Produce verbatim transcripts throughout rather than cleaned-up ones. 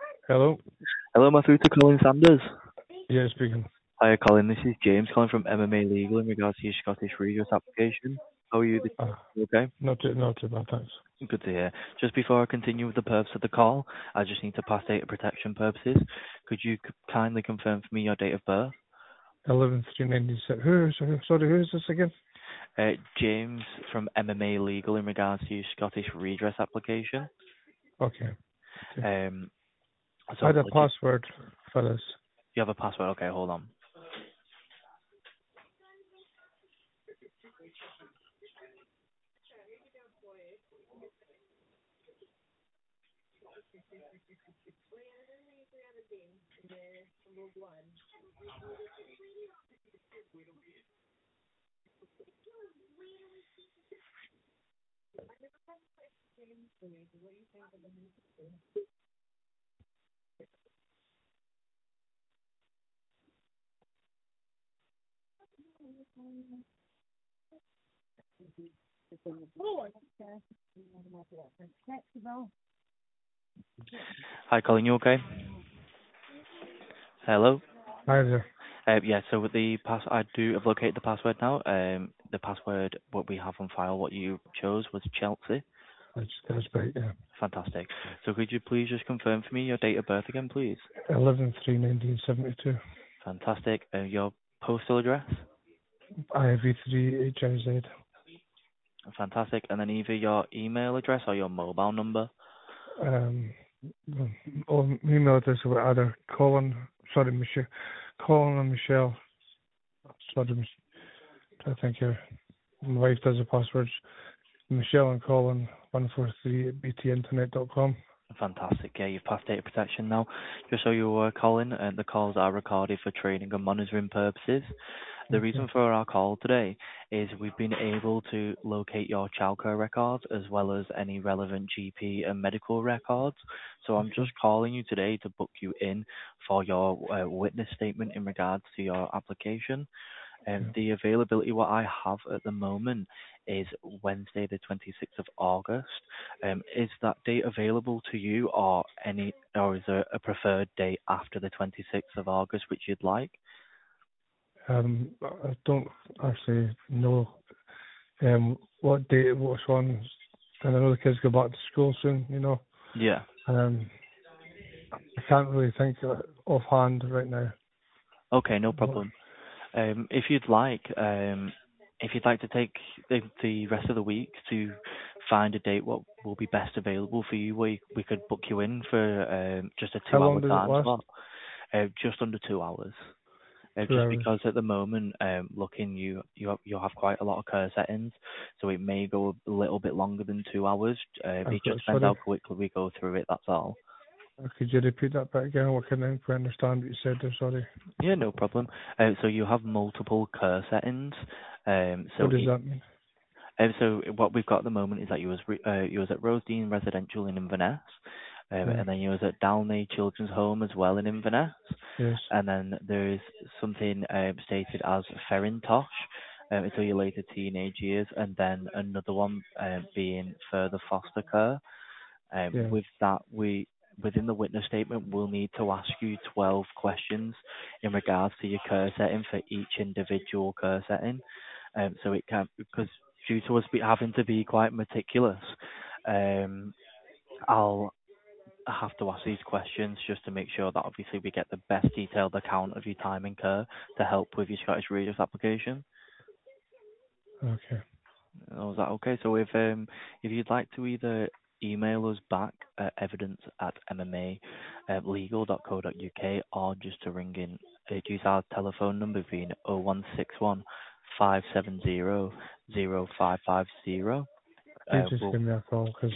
Hello. Hello, my through to Colin Sanders. Yeah, speaking. Hi, Colin. This is James calling from M M A Legal in regards to your Scottish Regis application. How are you? this- Uh, you Okay, not too, not too bad, thanks. good to hear. Just before I continue with the purpose of the call, I just need to pass data protection purposes. Could you c- kindly confirm for me your date of birth? Eleven three ninety six. Who is sorry? Who is this again? Uh, James from M M A Legal in regards to your Scottish redress application. Okay. Okay. Um, I so had a apology- password for this. you have a password. Okay, hold on. Hi, Colin. You okay? Hello. Hi there. Uh, yeah, so with the pass, I do have located the password now. Um, the password, what we have on file, what you chose was Chelsea. That's that's right. Yeah. Fantastic. So could you please just confirm for me your date of birth again, please? Eleven three nineteen seventy two. Fantastic. Uh, your postal address? I V three H I Z. Fantastic. And then either your email address or your mobile number? Um. Oh, email address were either Colin. Sorry, Michelle. Colin and Michelle. Sorry, Mich- I think your my wife does the passwords. Michelle and Colin one four three at b t internet dot com. Fantastic. Yeah, you've passed data protection now. Just so you were calling, uh, the calls are recorded for training and monitoring purposes. The Okay. reason for our call today is we've been able to locate your childcare records as well as any relevant G P and medical records. So I'm just Okay. calling you today to book you in for your uh, witness statement in regards to your application. Um, Okay. the availability what I have at the moment is Wednesday the twenty-sixth of August. Um, is that date available to you or any, or is there a preferred date after the twenty-sixth of August which you'd like? Um, I don't actually know um what date what's on, and I know the kids go back to school soon. You know, Yeah. um, I can't really think of it offhand right now. Okay, no What? problem. Um, if you'd like, um, if you'd like to take the, the rest of the week to find a date what will be best available for you, we we could book you in for um, just a How long two-hour does it time last? slot, uh, just under two hours. Uh, Two just hours. because at the moment, um, looking you you have, you have quite a lot of care settings, so it may go a little bit longer than two hours. Uh, I've it just got, depends sorry, how quickly we go through it. That's all. uh, could you repeat that bit again? I couldn't quite understand what you said there. Sorry. Yeah, no problem. Uh, so you have multiple care settings. Um, What so does it, that mean? um, so what we've got at the moment is that you was re- uh, you was at Rosedene Residential in Inverness, um, Yeah. and then you was at Downley Children's Home as well in Inverness. Yes. And then there is something um, stated as Ferintosh um, until your later teenage years, and then another one um, being further foster care. Um, Yeah. with that, we within the witness statement, we'll need to ask you twelve questions in regards to your care setting for each individual care setting. Um, so it can, because due to us be, having to be quite meticulous, um, I'll I have to ask these questions just to make sure that obviously we get the best detailed account of your time in care to help with your Scottish Regis application. Okay. Oh, is that okay? So if um if you'd like to either email us back at evidence at mma legal dot co dot uk or just to ring in, uh, use our telephone number being oh one six one five seven zero zero five five zero. You Uh, just we'll, give me a call because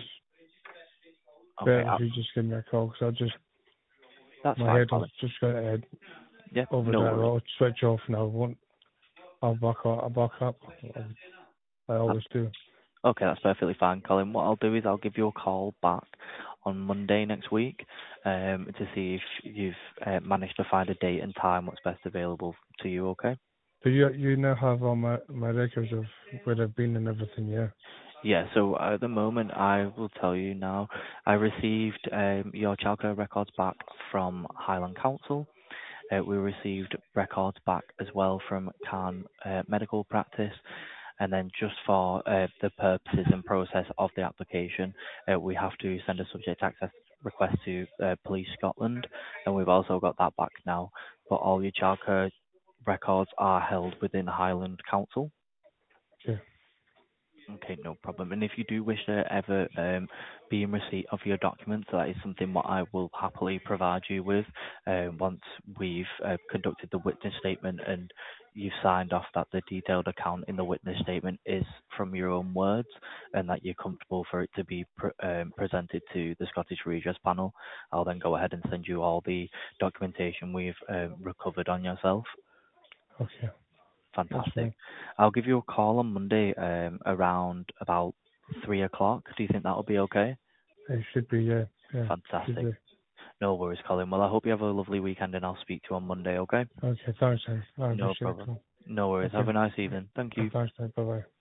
okay, better uh, if you just give me a call because I just that's my fine, head was Colin. just going to head Yeah, over no there. worries. I'll switch off and I won't. I'll back up. I'll back up. I always do. Okay, that's perfectly fine, Colin. What I'll do is I'll give you a call back on Monday next week um, to see if you've uh, managed to find a date and time what's best available to you, okay? So you you now have all my my records of where I've been and everything, yeah. Yeah, so at the moment, I will tell you now, I received um, your childcare records back from Highland Council. Uh, we received records back as well from Can uh, Medical Practice. And then just for uh, the purposes and process of the application, uh, we have to send a subject access request to uh, Police Scotland, and we've also got that back now. But all your childcare records are held within Highland Council. Okay. Okay, no problem. And if you do wish to ever um, be in receipt of your documents, that is something what I will happily provide you with um, once we've uh, conducted the witness statement and you've signed off that the detailed account in the witness statement is from your own words and that you're comfortable for it to be pr- um, presented to the Scottish Redress Panel. I'll then go ahead and send you all the documentation we've um, recovered on yourself. Okay. That's Fantastic. fine. I'll give you a call on Monday um, around about three o'clock. Do you think that'll be okay? It should be, yeah. Yeah. Should Fantastic. be. No worries, Colin. Well, I hope you have a lovely weekend and I'll speak to you on Monday, okay? Okay. Thanks, then. I No appreciate problem. it. No worries. Have Okay. a nice evening. Thank you. Thanks, then. Bye-bye.